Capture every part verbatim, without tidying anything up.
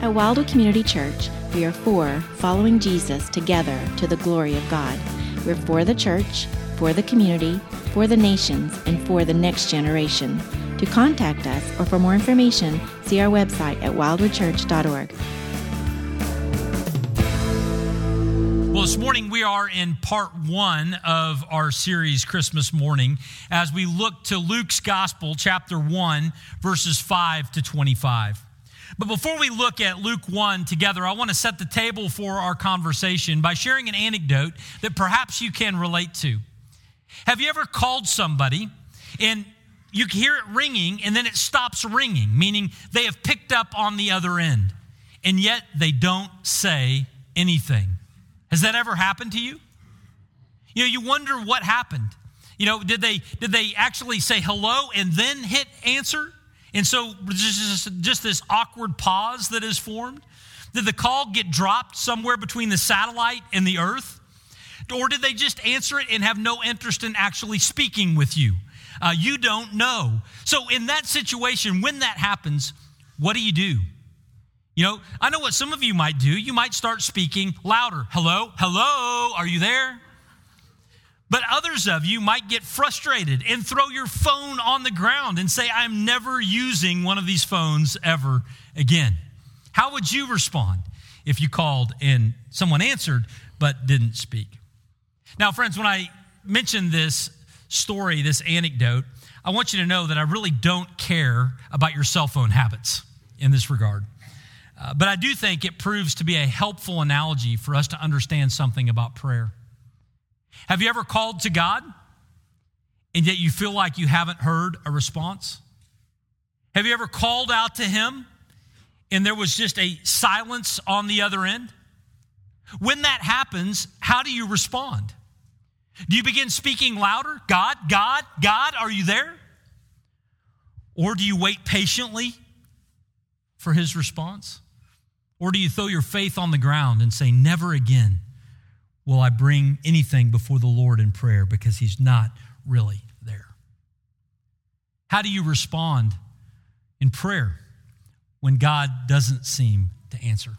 At Wildwood Community Church, we are for following Jesus together to the glory of God. We're for the church, for the community, for the nations, and for the next generation. To contact us or for more information, see our website at wildwood church dot org. Well, this morning we are in part one of our series, Christmas Morning, as we look to Luke's Gospel, chapter one, verses five to twenty-five. But before we look at Luke one together, I want to set the table for our conversation by sharing an anecdote that perhaps you can relate to. Have you ever called somebody and you hear it ringing and then it stops ringing, meaning they have picked up on the other end, and yet they don't say anything? Has that ever happened to you? You know, you wonder what happened. You know, did they did they actually say hello and then hit answer? And so just, just this awkward pause that is formed? Did the call get dropped somewhere between the satellite and the earth? Or did they just answer it and have no interest in actually speaking with you? Uh, you don't know. So in that situation, when that happens, what do you do? You know, I know what some of you might do. You might start speaking louder. Hello? Hello? Are you there? But others of you might get frustrated and throw your phone on the ground and say, I'm never using one of these phones ever again. How would you respond if you called and someone answered but didn't speak? Now, friends, when I mention this story, this anecdote, I want you to know that I really don't care about your cell phone habits in this regard. Uh, but I do think it proves to be a helpful analogy for us to understand something about prayer. Have you ever called to God and yet you feel like you haven't heard a response? Have you ever called out to Him and there was just a silence on the other end? When that happens, how do you respond? Do you begin speaking louder? God, God, God, are you there? Or do you wait patiently for His response? Or do you throw your faith on the ground and say, never again will I bring anything before the Lord in prayer because He's not really there? How do you respond in prayer when God doesn't seem to answer?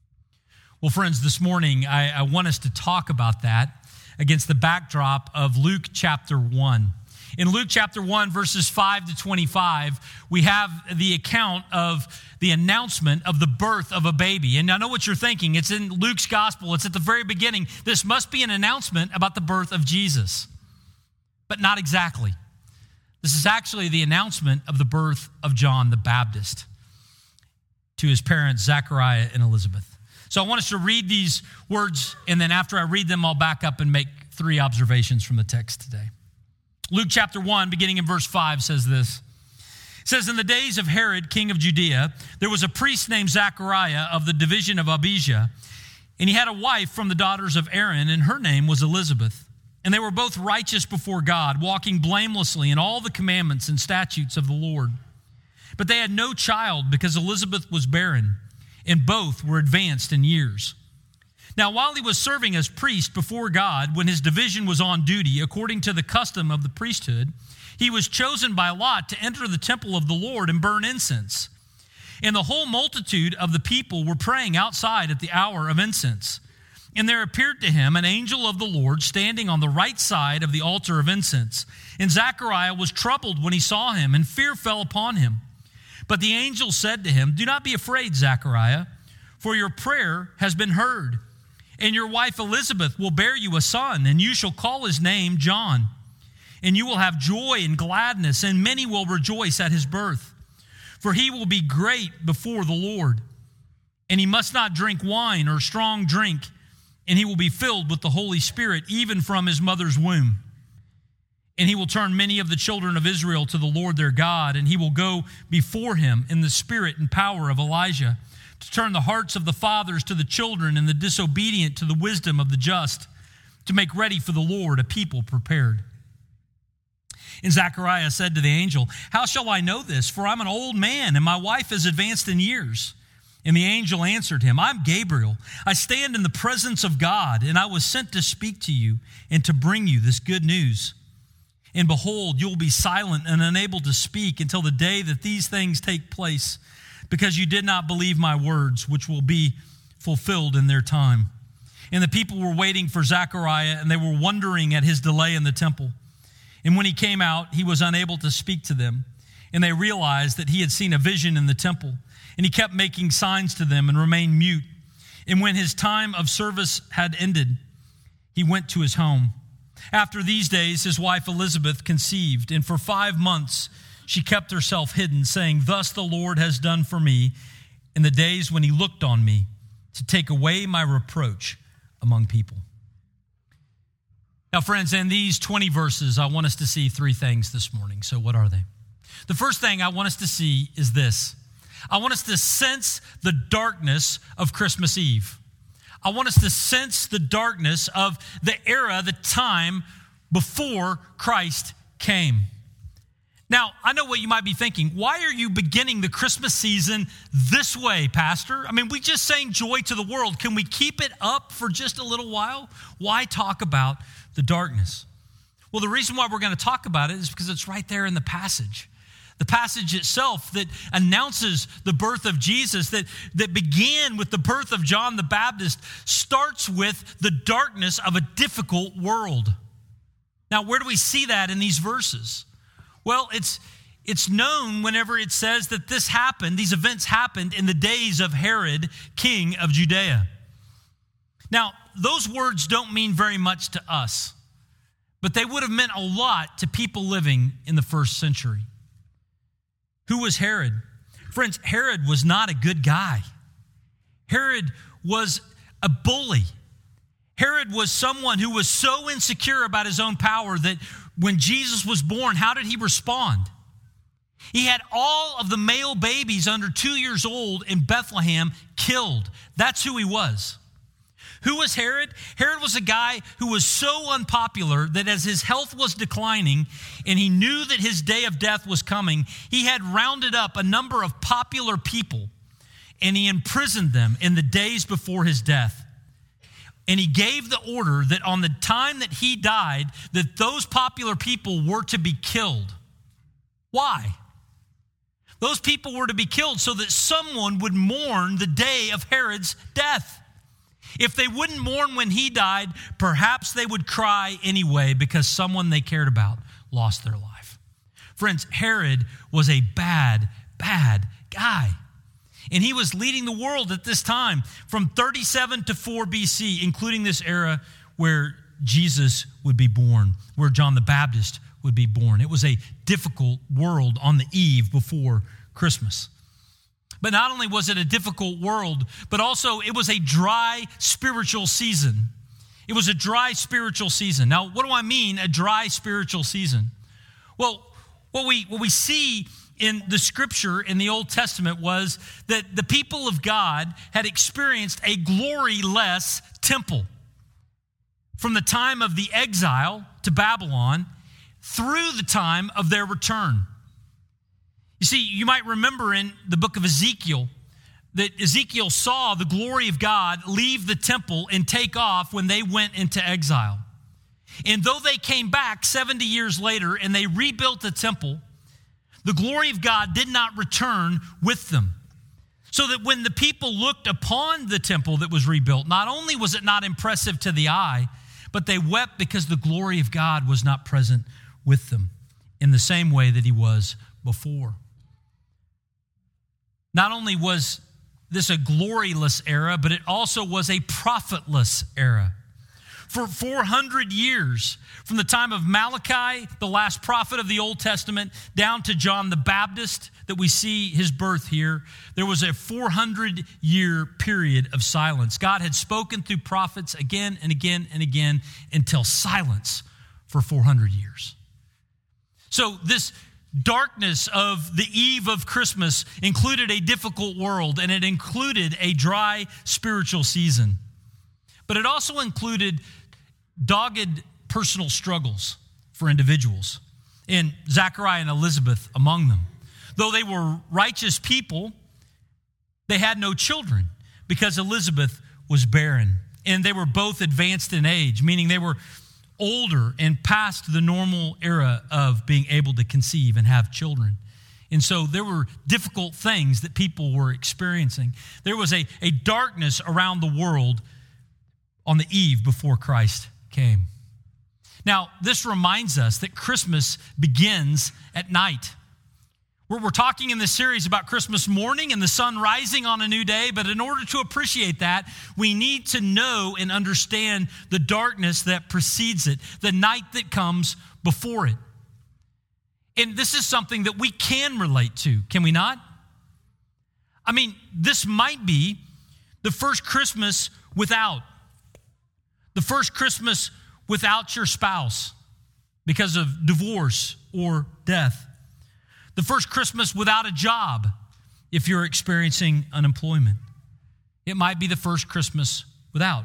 Well, friends, this morning I, I want us to talk about that against the backdrop of Luke chapter one. In Luke chapter one, verses five to twenty-five, we have the account of the announcement of the birth of a baby. And I know what you're thinking. It's in Luke's gospel. It's at the very beginning. This must be an announcement about the birth of Jesus. But not exactly. This is actually the announcement of the birth of John the Baptist to his parents, Zachariah and Elizabeth. So I want us to read these words, and then after I read them, I'll back up and make three observations from the text today. Luke chapter one, beginning in verse five, says this. It says, in the days of Herod, king of Judea, there was a priest named Zachariah of the division of Abijah, and he had a wife from the daughters of Aaron, and her name was Elizabeth. And they were both righteous before God, walking blamelessly in all the commandments and statutes of the Lord. But they had no child because Elizabeth was barren, and both were advanced in years. Now, while he was serving as priest before God, when his division was on duty, according to the custom of the priesthood, he was chosen by Lot to enter the temple of the Lord and burn incense. And the whole multitude of the people were praying outside at the hour of incense. And there appeared to him an angel of the Lord standing on the right side of the altar of incense. And Zachariah was troubled when he saw him, and fear fell upon him. But the angel said to him, do not be afraid, Zachariah, for your prayer has been heard. And your wife Elizabeth will bear you a son, and you shall call his name John. And you will have joy and gladness, and many will rejoice at his birth. For he will be great before the Lord. And he must not drink wine or strong drink, and he will be filled with the Holy Spirit, even from his mother's womb. And he will turn many of the children of Israel to the Lord their God, and he will go before him in the spirit and power of Elijah, to turn the hearts of the fathers to the children and the disobedient to the wisdom of the just, to make ready for the Lord a people prepared. And Zachariah said to the angel, how shall I know this? For I'm an old man, and my wife is advanced in years. And the angel answered him, I'm Gabriel. I stand in the presence of God, and I was sent to speak to you and to bring you this good news. And behold, you will be silent and unable to speak until the day that these things take place, because you did not believe my words, which will be fulfilled in their time." And the people were waiting for Zechariah, and they were wondering at his delay in the temple. And when he came out, he was unable to speak to them. And they realized that he had seen a vision in the temple. And he kept making signs to them and remained mute. And when his time of service had ended, he went to his home. After these days, his wife Elizabeth conceived, and for five months she kept herself hidden, saying, "Thus the Lord has done for me in the days when he looked on me to take away my reproach among people." Now, friends, in these twenty verses, I want us to see three things this morning. So what are they? The first thing I want us to see is this. I want us to sense the darkness of Christmas Eve. I want us to sense the darkness of the era, the time before Christ came. Now, I know what you might be thinking. Why are you beginning the Christmas season this way, Pastor? I mean, we just sang Joy to the World. Can we keep it up for just a little while? Why talk about the darkness? Well, the reason why we're going to talk about it is because it's right there in the passage. The passage itself that announces the birth of Jesus, that, that began with the birth of John the Baptist, starts with the darkness of a difficult world. Now, where do we see that in these verses? Well, it's, it's known whenever it says that this happened, these events happened in the days of Herod, king of Judea. Now, those words don't mean very much to us, but they would have meant a lot to people living in the first century. Who was Herod? Friends, Herod was not a good guy. Herod was a bully. Herod was someone who was so insecure about his own power that when Jesus was born, how did he respond? He had all of the male babies under two years old in Bethlehem killed. That's who he was. Who was Herod? Herod was a guy who was so unpopular that as his health was declining and he knew that his day of death was coming, he had rounded up a number of popular people and he imprisoned them in the days before his death. And he gave the order that on the time that he died, that those popular people were to be killed. Why? Those people were to be killed so that someone would mourn the day of Herod's death. If they wouldn't mourn when he died, perhaps they would cry anyway because someone they cared about lost their life. Friends, Herod was a bad, bad guy. And he was leading the world at this time from thirty-seven to four B C, including this era where Jesus would be born, where John the Baptist would be born. It was a difficult world on the eve before Christmas. But not only was it a difficult world, but also it was a dry spiritual season. It was a dry spiritual season. Now, what do I mean, a dry spiritual season? Well, what we what we see in the scripture in the Old Testament was that the people of God had experienced a glory-less temple from the time of the exile to Babylon through the time of their return. You see, you might remember in the book of Ezekiel that Ezekiel saw the glory of God leave the temple and take off when they went into exile. And though they came back seventy years later and they rebuilt the temple, the glory of God did not return with them. So that when the people looked upon the temple that was rebuilt, not only was it not impressive to the eye, but they wept because the glory of God was not present with them in the same way that he was before. Not only was this a gloryless era, but it also was a profitless era. For four hundred years, from the time of Malachi, the last prophet of the Old Testament, down to John the Baptist, that we see his birth here, there was a four hundred year period of silence. God had spoken through prophets again and again and again until silence for four hundred years. So this darkness of the eve of Christmas included a difficult world, and it included a dry spiritual season. But it also included dogged personal struggles for individuals, and Zechariah and Elizabeth among them. Though they were righteous people, they had no children because Elizabeth was barren, and they were both advanced in age, meaning they were older and past the normal era of being able to conceive and have children. And so there were difficult things that people were experiencing. There was a, a darkness around the world on the eve before Christ came. Now, this reminds us that Christmas begins at night. We're, we're talking in this series about Christmas morning and the sun rising on a new day, but in order to appreciate that, we need to know and understand the darkness that precedes it, the night that comes before it. And this is something that we can relate to, can we not? I mean, this might be the first Christmas without. The first Christmas without your spouse because of divorce or death. The first Christmas without a job if you're experiencing unemployment. It might be the first Christmas without.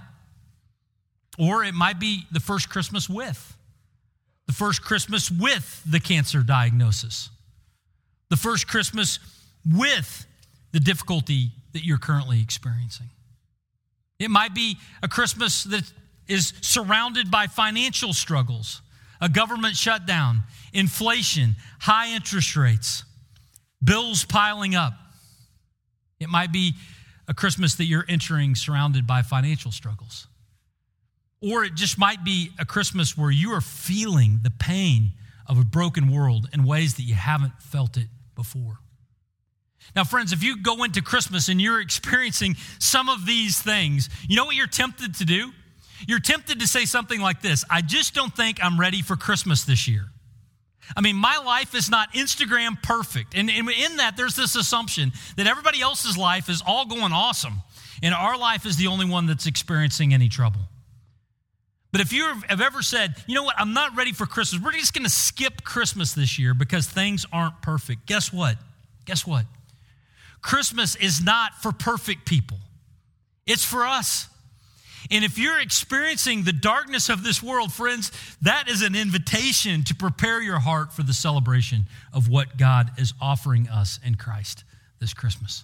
Or it might be the first Christmas with. The first Christmas with the cancer diagnosis. The first Christmas with the difficulty that you're currently experiencing. It might be a Christmas that is surrounded by financial struggles, a government shutdown, inflation, high interest rates, bills piling up. It might be a Christmas that you're entering surrounded by financial struggles. Or it just might be a Christmas where you are feeling the pain of a broken world in ways that you haven't felt it before. Now, friends, if you go into Christmas and you're experiencing some of these things, you know what you're tempted to do? You're tempted to say something like this: I just don't think I'm ready for Christmas this year. I mean, my life is not Instagram perfect. And in that, there's this assumption that everybody else's life is all going awesome, and our life is the only one that's experiencing any trouble. But if you have ever said, you know what, I'm not ready for Christmas, we're just going to skip Christmas this year because things aren't perfect. Guess what? Guess what? Christmas is not for perfect people. It's for us. And if you're experiencing the darkness of this world, friends, that is an invitation to prepare your heart for the celebration of what God is offering us in Christ this Christmas.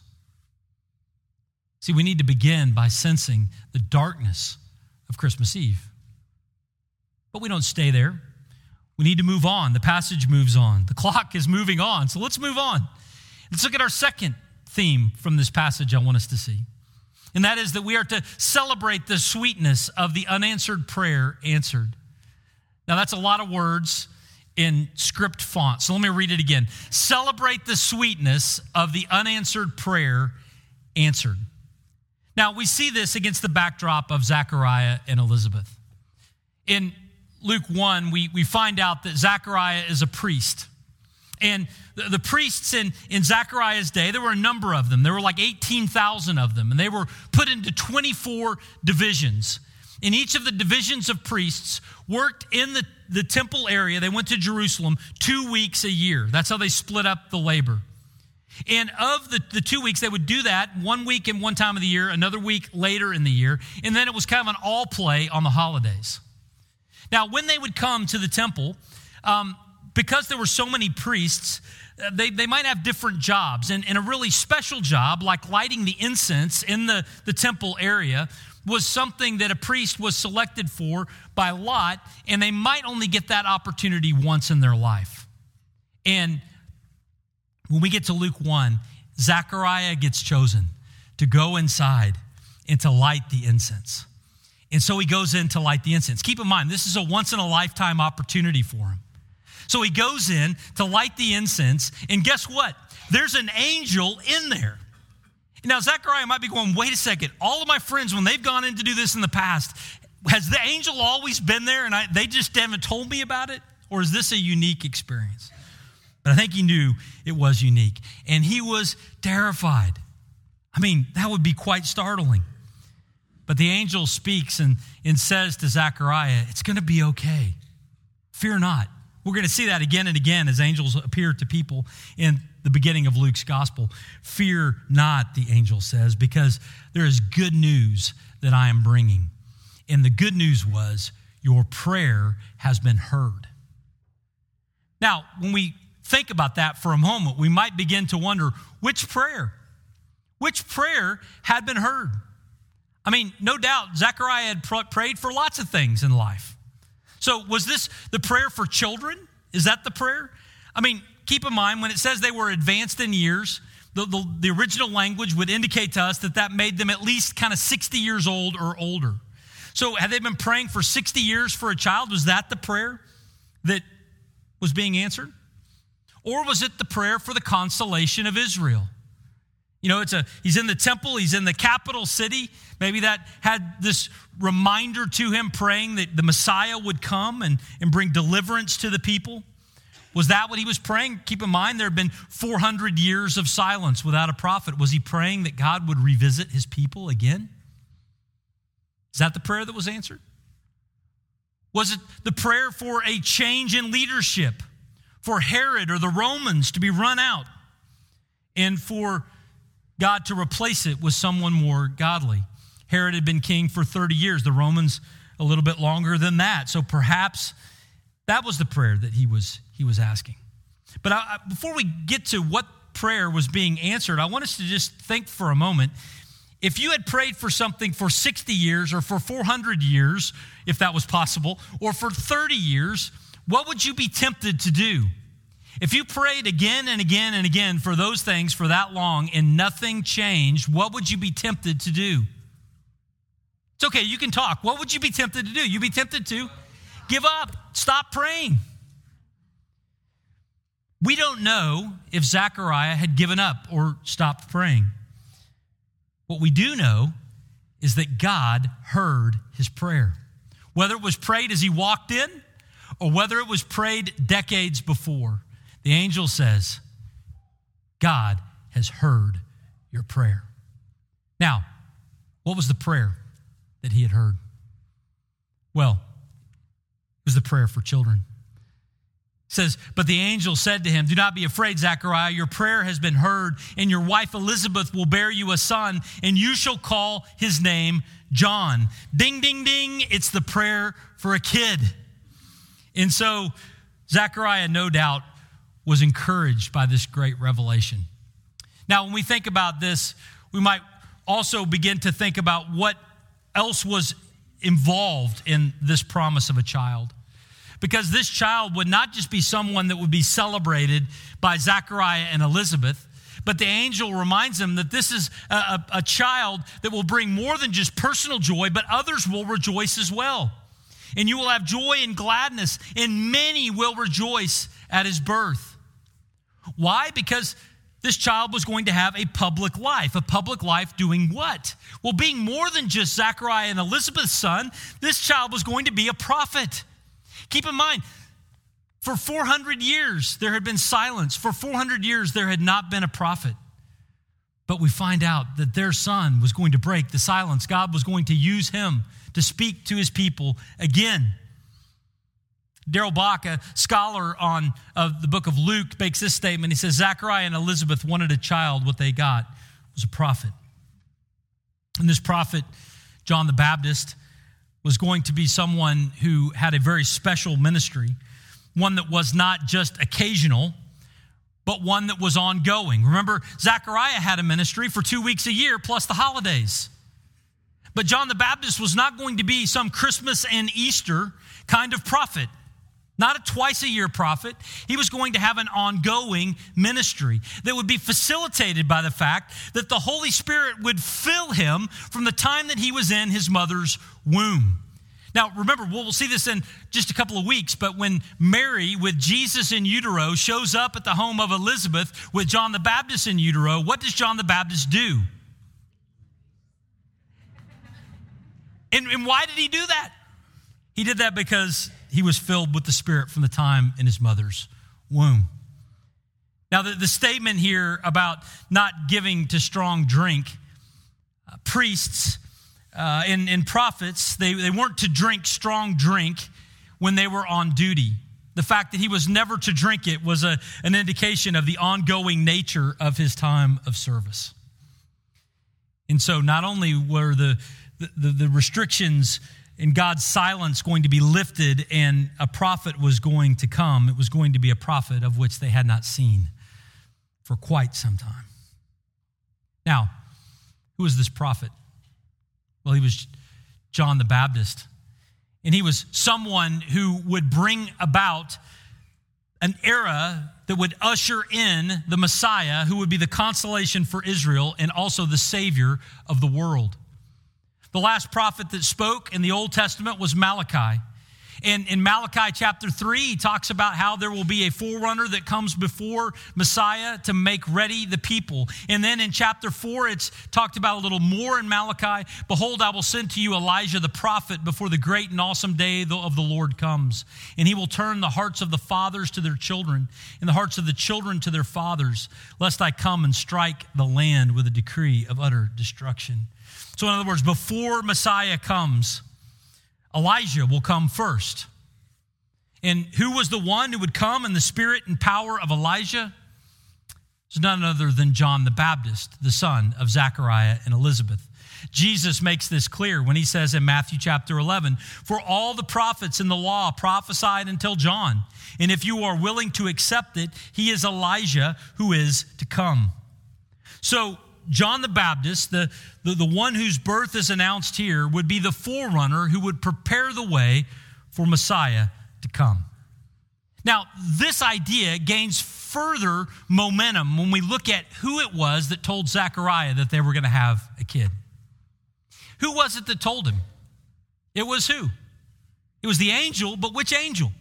See, we need to begin by sensing the darkness of Christmas Eve. But we don't stay there. We need to move on. The passage moves on. The clock is moving on. So let's move on. Let's look at our second theme from this passage I want us to see. And that is that we are to celebrate the sweetness of the unanswered prayer answered. Now that's a lot of words in script font. So let me read it again. Celebrate the sweetness of the unanswered prayer answered. Now we see this against the backdrop of Zechariah and Elizabeth. In Luke one, we, we find out that Zechariah is a priest. And the, the priests in, in Zechariah's day, there were a number of them. There were like eighteen thousand of them. And they were put into twenty-four divisions. And each of the divisions of priests worked in the, the temple area. They went to Jerusalem two weeks a year. That's how they split up the labor. And of the, the two weeks, they would do that one week in one time of the year, another week later in the year. And then it was kind of an all play on the holidays. Now, when they would come to the temple, um, because there were so many priests, they, they might have different jobs. And, and a really special job, like lighting the incense in the, the temple area, was something that a priest was selected for by lot, and they might only get that opportunity once in their life. And when we get to Luke one, Zechariah gets chosen to go inside and to light the incense. And so he goes in to light the incense. Keep in mind, this is a once-in-a-lifetime opportunity for him. So he goes in to light the incense, and guess what? There's an angel in there. Now, Zechariah might be going, wait a second. All of my friends, when they've gone in to do this in the past, has the angel always been there and I, they just haven't told me about it? Or is this a unique experience? But I think he knew it was unique. And he was terrified. I mean, that would be quite startling. But the angel speaks and, and says to Zechariah, it's going to be okay. Fear not. We're going to see that again and again as angels appear to people in the beginning of Luke's gospel. Fear not, the angel says, because there is good news that I am bringing. And the good news was your prayer has been heard. Now, when we think about that for a moment, we might begin to wonder, which prayer? Which prayer had been heard? I mean, no doubt Zechariah had pr- prayed for lots of things in life. So was this the prayer for children? Is that the prayer? I mean, keep in mind, when it says they were advanced in years, the, the, the original language would indicate to us that that made them at least kind of sixty years old or older. So had they been praying for sixty years for a child? Was that the prayer that was being answered? Or was it the prayer for the consolation of Israel? You know, it's a he's in the temple, he's in the capital city. Maybe that had this reminder to him, praying that the Messiah would come and, and bring deliverance to the people. Was that what he was praying? Keep in mind, there had been four hundred years of silence without a prophet. Was he praying that God would revisit his people again? Is that the prayer that was answered? Was it the prayer for a change in leadership, for Herod or the Romans to be run out, and for God to replace it with someone more godly? Herod had been king for thirty years, the Romans a little bit longer than that. So perhaps that was the prayer that he was, he was asking. But I, before we get to what prayer was being answered, I want us to just think for a moment. If you had prayed for something for sixty years or for four hundred years, if that was possible, or for thirty years, what would you be tempted to do? If you prayed again and again and again for those things for that long and nothing changed, what would you be tempted to do? It's okay, you can talk. What would you be tempted to do? You'd be tempted to give up, stop praying. We don't know if Zechariah had given up or stopped praying. What we do know is that God heard his prayer. Whether it was prayed as he walked in or whether it was prayed decades before, the angel says, God has heard your prayer. Now, what was the prayer that he had heard? Well, it was the prayer for children. It says, but the angel said to him, do not be afraid, Zechariah. Your prayer has been heard, and your wife Elizabeth will bear you a son, and you shall call his name John. Ding, ding, ding. It's the prayer for a kid. And so Zechariah, no doubt, was encouraged by this great revelation. Now, when we think about this, we might also begin to think about what else was involved in this promise of a child. Because this child would not just be someone that would be celebrated by Zechariah and Elizabeth, but the angel reminds him that this is a, a, a child that will bring more than just personal joy, but others will rejoice as well. And you will have joy and gladness, and many will rejoice at his birth. Why? Because this child was going to have a public life. A public life doing what? Well, being more than just Zechariah and Elizabeth's son, this child was going to be a prophet. Keep in mind, for four hundred years, there had been silence. For four hundred years, there had not been a prophet. But we find out that their son was going to break the silence. God was going to use him to speak to his people again. Darrell Bach, a scholar on of the book of Luke, makes this statement. He says, Zechariah and Elizabeth wanted a child. What they got was a prophet. And this prophet, John the Baptist, was going to be someone who had a very special ministry, one that was not just occasional, but one that was ongoing. Remember, Zechariah had a ministry for two weeks a year plus the holidays. But John the Baptist was not going to be some Christmas and Easter kind of prophet. Not a twice-a-year prophet. He was going to have an ongoing ministry that would be facilitated by the fact that the Holy Spirit would fill him from the time that he was in his mother's womb. Now, remember, we'll see this in just a couple of weeks, but when Mary, with Jesus in utero, shows up at the home of Elizabeth with John the Baptist in utero, what does John the Baptist do? And, and why did he do that? He did that because he was filled with the Spirit from the time in his mother's womb. Now, the, the statement here about not giving to strong drink, uh, priests uh, and, and prophets, they, they weren't to drink strong drink when they were on duty. The fact that he was never to drink it was a, an indication of the ongoing nature of his time of service. And so not only were the, the, the restrictions in God's silence going to be lifted and a prophet was going to come, it was going to be a prophet of which they had not seen for quite some time. Now, who was this prophet? Well, he was John the Baptist. And he was someone who would bring about an era that would usher in the Messiah who would be the consolation for Israel and also the Savior of the world. The last prophet that spoke in the Old Testament was Malachi. And in Malachi chapter three, he talks about how there will be a forerunner that comes before Messiah to make ready the people. And then in chapter four, it's talked about a little more in Malachi. Behold, I will send to you Elijah the prophet before the great and awesome day of the Lord comes. And he will turn the hearts of the fathers to their children and the hearts of the children to their fathers, lest I come and strike the land with a decree of utter destruction. So in other words, before Messiah comes, Elijah will come first. And who was the one who would come in the spirit and power of Elijah? It's none other than John the Baptist, the son of Zechariah and Elizabeth. Jesus makes this clear when he says in Matthew chapter eleven, for all the prophets in the law prophesied until John. And if you are willing to accept it, he is Elijah who is to come. So John the Baptist, the, the, the one whose birth is announced here, would be the forerunner who would prepare the way for Messiah to come. Now, this idea gains further momentum when we look at who it was that told Zechariah that they were going to have a kid. Who was it that told him? It was who? It was the angel, but which angel?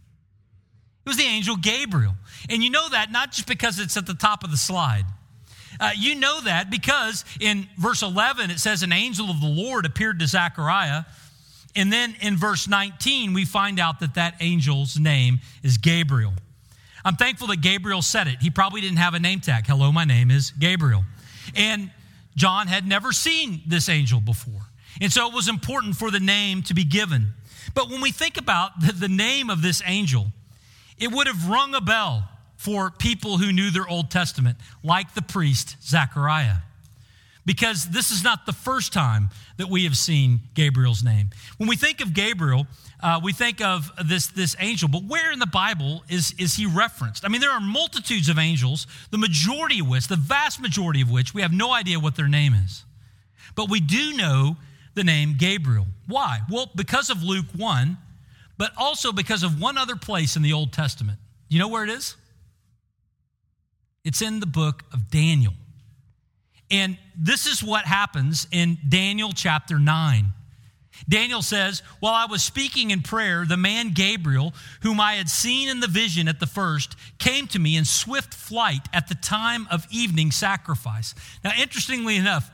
It was the angel Gabriel. And you know that not just because it's at the top of the slide. Uh, you know that because in verse eleven, it says an angel of the Lord appeared to Zechariah. And then in verse nineteen, we find out that that angel's name is Gabriel. I'm thankful that Gabriel said it. He probably didn't have a name tag. Hello, my name is Gabriel. And John had never seen this angel before. And so it was important for the name to be given. But when we think about the, the name of this angel, it would have rung a bell for people who knew their Old Testament, like the priest Zechariah. Because this is not the first time that we have seen Gabriel's name. When we think of Gabriel, uh, we think of this, this angel, but where in the Bible is, is he referenced? I mean, there are multitudes of angels, the majority of which, the vast majority of which, we have no idea what their name is. But we do know the name Gabriel. Why? Well, because of Luke one, but also because of one other place in the Old Testament. You know where it is? It's in the book of Daniel. And this is what happens in Daniel chapter nine. Daniel says, while I was speaking in prayer, the man Gabriel, whom I had seen in the vision at the first, came to me in swift flight at the time of evening sacrifice. Now, interestingly enough,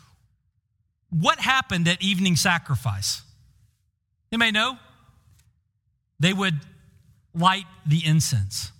what happened at evening sacrifice? You may know. They would light the incense.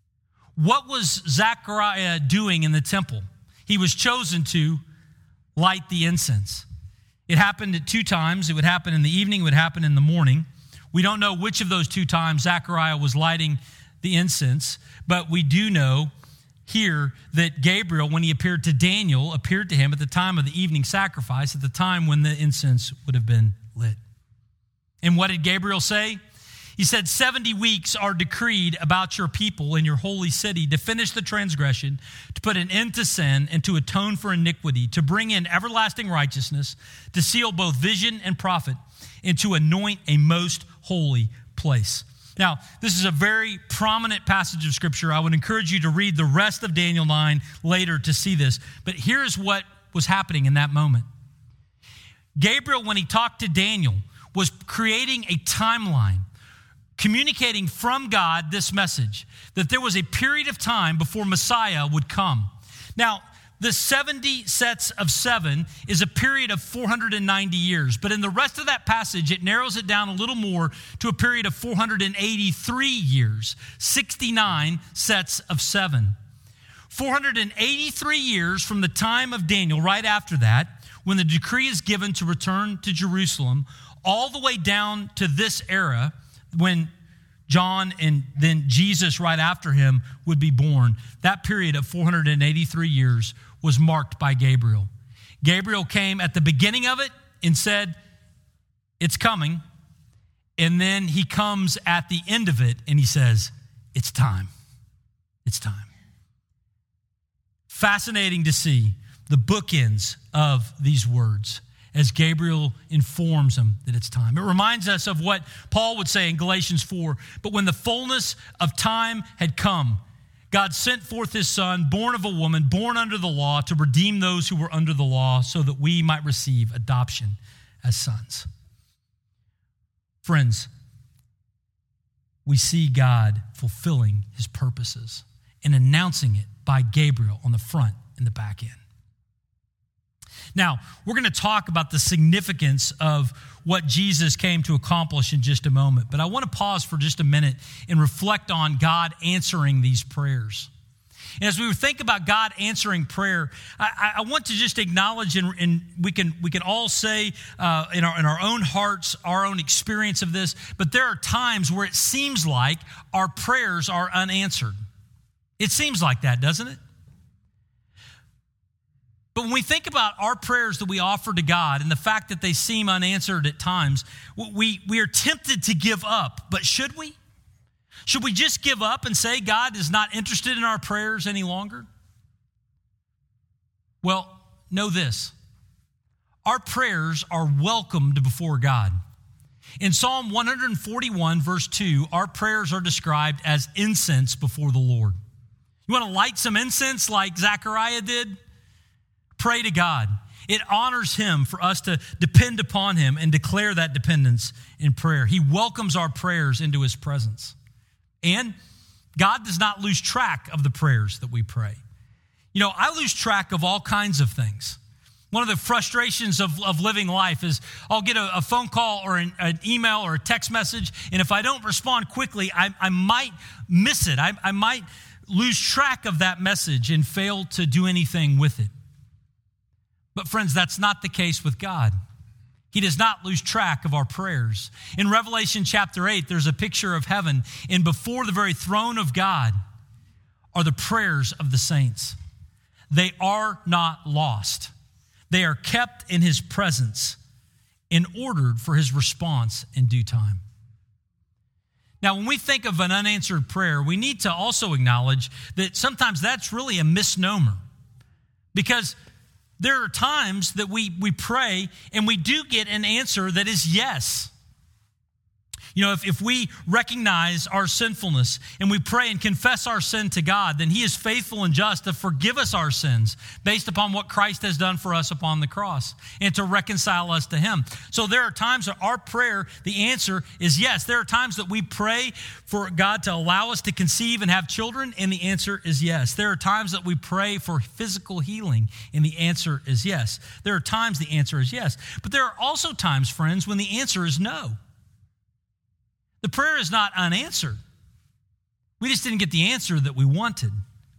What was Zechariah doing in the temple? He was chosen to light the incense. It happened at two times. It would happen in the evening, it would happen in the morning. We don't know which of those two times Zechariah was lighting the incense, but we do know here that Gabriel, when he appeared to Daniel, appeared to him at the time of the evening sacrifice, at the time when the incense would have been lit. And what did Gabriel say? He said, seventy weeks are decreed about your people in your holy city to finish the transgression, to put an end to sin, and to atone for iniquity, to bring in everlasting righteousness, to seal both vision and prophet, and to anoint a most holy place. Now, this is a very prominent passage of Scripture. I would encourage you to read the rest of Daniel nine later to see this. But here's what was happening in that moment. Gabriel, when he talked to Daniel, was creating a timeline, communicating from God this message, that there was a period of time before Messiah would come. Now, the seventy sets of seven is a period of four hundred ninety years, but in the rest of that passage, it narrows it down a little more to a period of four hundred eighty-three years, sixty-nine sets of seven. four hundred eighty-three years from the time of Daniel, right after that, when the decree is given to return to Jerusalem, all the way down to this era, when John and then Jesus right after him would be born. That period of four hundred eighty-three years was marked by Gabriel. Gabriel came at the beginning of it and said, it's coming. And then he comes at the end of it and he says, it's time. It's time. Fascinating to see the bookends of these words. as Gabriel informs him that it's time. It reminds us of what Paul would say in Galatians four. But when the fullness of time had come, God sent forth his son, born of a woman, born under the law, to redeem those who were under the law so that we might receive adoption as sons. Friends, we see God fulfilling his purposes and announcing it by Gabriel on the front and the back end. Now, we're going to talk about the significance of what Jesus came to accomplish in just a moment, but I want to pause for just a minute and reflect on God answering these prayers. And as we think about God answering prayer, I, I want to just acknowledge, and, and we can we can all say uh, in our in our own hearts, our own experience of this, but there are times where it seems like our prayers are unanswered. It seems like that, doesn't it? But when we think about our prayers that we offer to God and the fact that they seem unanswered at times, we, we are tempted to give up. But should we? Should we just give up and say God is not interested in our prayers any longer? Well, know this. Our prayers are welcomed before God. In Psalm one forty-one, verse two, our prayers are described as incense before the Lord. You want to light some incense like Zechariah did? Pray to God. It honors him for us to depend upon him and declare that dependence in prayer. He welcomes our prayers into his presence. And God does not lose track of the prayers that we pray. You know, I lose track of all kinds of things. One of the frustrations of, of living life is I'll get a, a phone call or an, an email or a text message, and if I don't respond quickly, I, I might miss it. I, I might lose track of that message and fail to do anything with it. But friends, that's not the case with God. He does not lose track of our prayers. In Revelation chapter eight, there's a picture of heaven, and before the very throne of God are the prayers of the saints. They are not lost. They are kept in his presence and ordered for his response in due time. Now, when we think of an unanswered prayer, we need to also acknowledge that sometimes that's really a misnomer, because there are times that we, we pray and we do get an answer that is yes. You know, if, if we recognize our sinfulness and we pray and confess our sin to God, then he is faithful and just to forgive us our sins based upon what Christ has done for us upon the cross and to reconcile us to him. So there are times that our prayer, the answer is yes. There are times that we pray for God to allow us to conceive and have children, and the answer is yes. There are times that we pray for physical healing, and the answer is yes. There are times the answer is yes. But there are also times, friends, when the answer is no. The prayer is not unanswered. We just didn't get the answer that we wanted.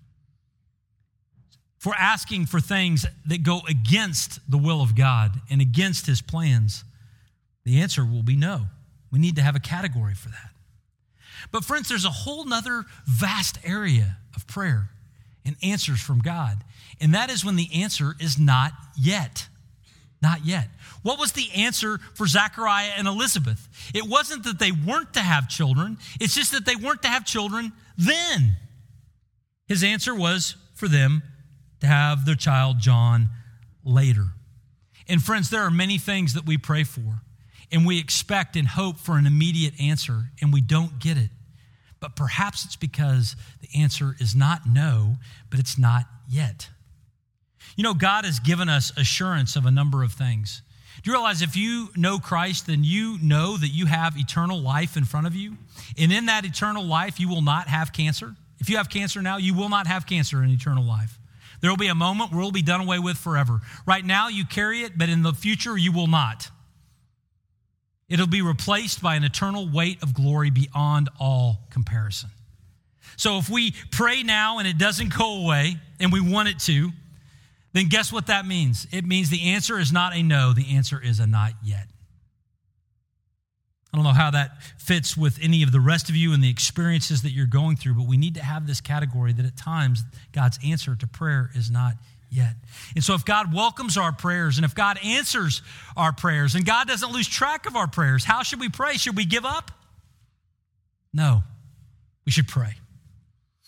If we're asking for things that go against the will of God and against his plans, the answer will be no. We need to have a category for that. But friends, there's a whole nother vast area of prayer and answers from God. And that is when the answer is not yet. Not yet. What was the answer for Zechariah and Elizabeth? It wasn't that they weren't to have children. It's just that they weren't to have children then. His answer was for them to have their child John later. And friends, there are many things that we pray for, and we expect and hope for an immediate answer, and we don't get it. But perhaps it's because the answer is not no, but it's not yet. You know, God has given us assurance of a number of things. Do you realize if you know Christ, then you know that you have eternal life in front of you? And in that eternal life, you will not have cancer. If you have cancer now, you will not have cancer in eternal life. There will be a moment where it will be done away with forever. Right now, you carry it, but in the future, you will not. It'll be replaced by an eternal weight of glory beyond all comparison. So if we pray now and it doesn't go away, and we want it to, then guess what that means? It means the answer is not a no, the answer is a not yet. I don't know how that fits with any of the rest of you and the experiences that you're going through, but we need to have this category that at times God's answer to prayer is not yet. And so if God welcomes our prayers and if God answers our prayers and God doesn't lose track of our prayers, how should we pray? Should we give up? No, we should pray.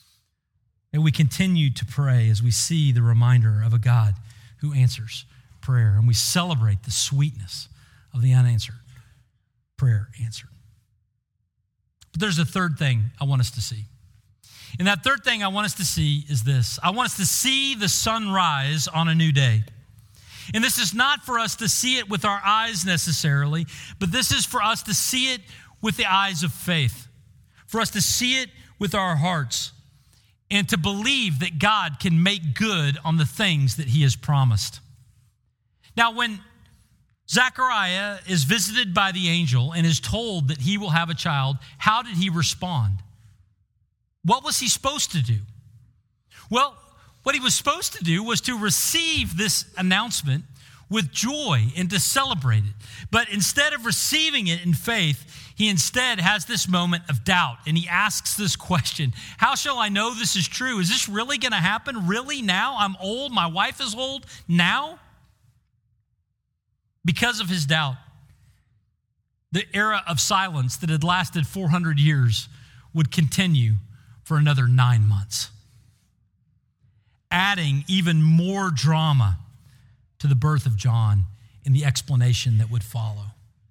And we continue to pray as we see the reminder of a God who answers prayer. prayer, and we celebrate the sweetness of the unanswered prayer answered. But there's a third thing I want us to see. And that third thing I want us to see is this. I want us to see the sun rise on a new day. And this is not for us to see it with our eyes necessarily, but this is for us to see it with the eyes of faith, for us to see it with our hearts, and to believe that God can make good on the things that he has promised. Now, when Zechariah is visited by the angel and is told that he will have a child, how did he respond? What was he supposed to do? Well, what he was supposed to do was to receive this announcement with joy and to celebrate it. But instead of receiving it in faith, he instead has this moment of doubt, and he asks this question: how shall I know this is true? Is this really going to happen? Really now? I'm old. My wife is old. Now? Because of his doubt, the era of silence that had lasted four hundred years would continue for another nine months, adding even more drama to the birth of John and the explanation that would follow.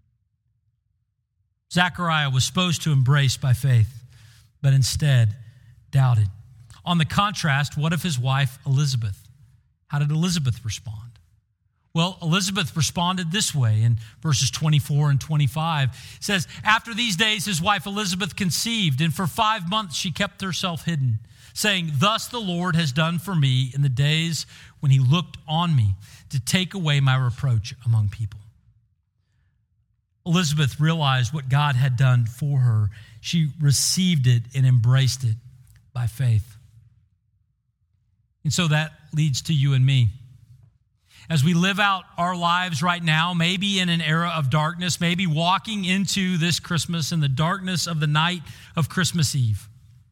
Zechariah was supposed to embrace by faith, but instead doubted. On the contrast, what of his wife Elizabeth? How did Elizabeth respond? Well, Elizabeth responded this way in verses twenty-four and twenty-five. It says, after these days his wife Elizabeth conceived, and for five months she kept herself hidden, saying, thus the Lord has done for me in the days when he looked on me to take away my reproach among people. Elizabeth realized what God had done for her. She received it and embraced it by faith. And so that leads to you and me. As we live out our lives right now, maybe in an era of darkness, maybe walking into this Christmas in the darkness of the night of Christmas Eve,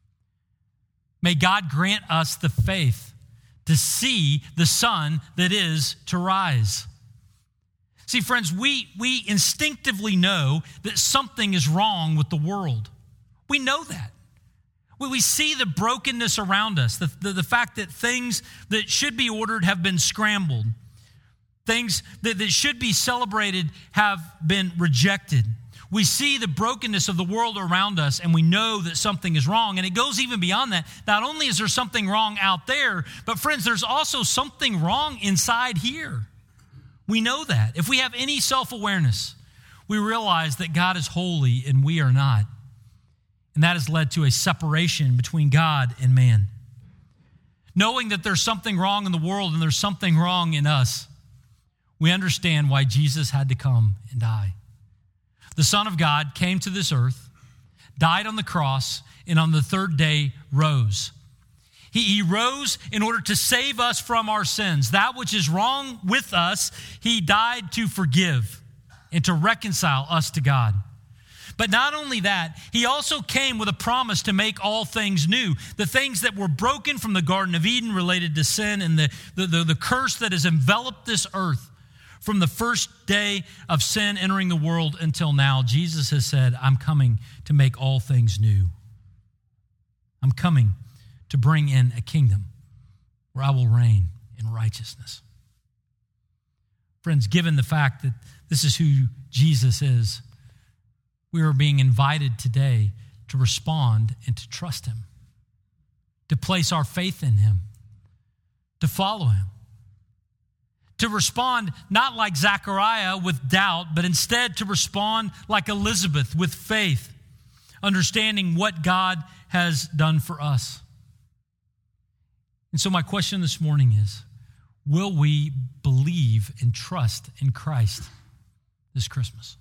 may God grant us the faith to see the sun that is to rise. See, friends, we, we instinctively know that something is wrong with the world. We know that. We, we see the brokenness around us, the, the, the fact that things that should be ordered have been scrambled. Things that, that should be celebrated have been rejected. We see the brokenness of the world around us, and we know that something is wrong. And it goes even beyond that. Not only is there something wrong out there, but friends, there's also something wrong inside here. We know that. If we have any self-awareness, we realize that God is holy and we are not. And that has led to a separation between God and man. Knowing that there's something wrong in the world and there's something wrong in us, we understand why Jesus had to come and die. The Son of God came to this earth, died on the cross, and on the third day rose. He, he rose in order to save us from our sins. That which is wrong with us, he died to forgive and to reconcile us to God. But not only that, he also came with a promise to make all things new. The things that were broken from the Garden of Eden related to sin and the, the, the, the curse that has enveloped this earth from the first day of sin entering the world until now, Jesus has said, I'm coming to make all things new. I'm coming to bring in a kingdom where I will reign in righteousness. Friends, given the fact that this is who Jesus is, we are being invited today to respond and to trust him, to place our faith in him, to follow him, to respond not like Zechariah with doubt, but instead to respond like Elizabeth with faith, understanding what God has done for us. And so my question this morning is, will we believe and trust in Christ this Christmas?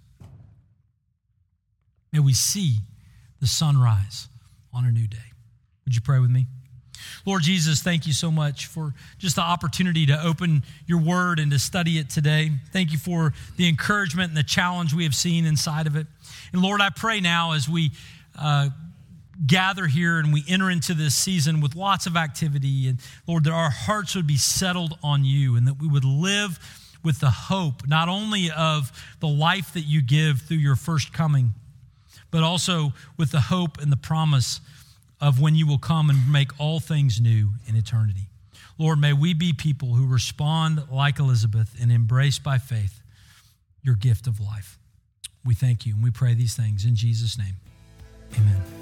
May we see the sunrise on a new day. Would you pray with me? Lord Jesus, thank you so much for just the opportunity to open your word and to study it today. Thank you for the encouragement and the challenge we have seen inside of it. And Lord, I pray now as we uh, gather here and we enter into this season with lots of activity, and Lord, that our hearts would be settled on you and that we would live with the hope, not only of the life that you give through your first coming, but also with the hope and the promise of when you will come and make all things new in eternity. Lord, may we be people who respond like Elizabeth and embrace by faith your gift of life. We thank you and we pray these things in Jesus' name. Amen.